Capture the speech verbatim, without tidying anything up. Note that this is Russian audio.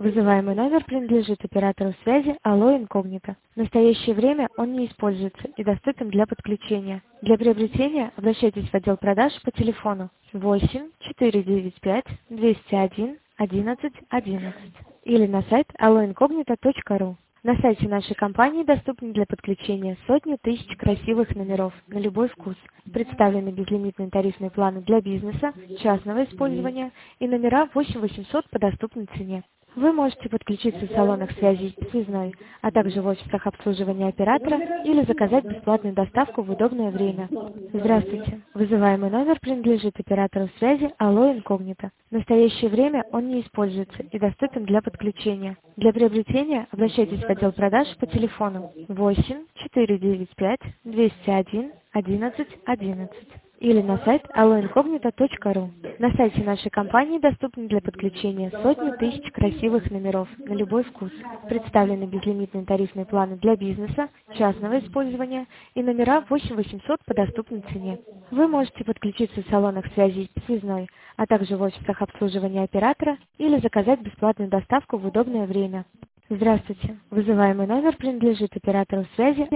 Вызываемый номер принадлежит оператору связи Allo Incognito. В настоящее время он не используется и доступен для подключения. Для приобретения обращайтесь в отдел продаж по телефону восемь четыре девять пять двести один одиннадцать одиннадцать или на сайт allo incognito точка ру. На сайте нашей компании доступны для подключения сотни тысяч красивых номеров на любой вкус. Представлены безлимитные тарифные планы для бизнеса, частного использования и номера восемь восемьсот по доступной цене. Вы можете подключиться в салонах связи связной, а также в офисах обслуживания оператора или заказать бесплатную доставку в удобное время. Здравствуйте. Вызываемый номер принадлежит оператору связи Allo Incognito. В настоящее время он не используется и доступен для подключения. Для приобретения обращайтесь в отдел продаж по телефону восемь четыре девять пять двести один одиннадцать одиннадцать или на сайт allo incognito точка ру. На сайте нашей компании доступны для подключения сотни тысяч красивых номеров на любой вкус. Представлены безлимитные тарифные планы для бизнеса, частного использования и номера восемь восемьсот по доступной цене. Вы можете подключиться в салонах связи связной, а также в офисах обслуживания оператора или заказать бесплатную доставку в удобное время. Здравствуйте. Вызываемый номер принадлежит оператору связи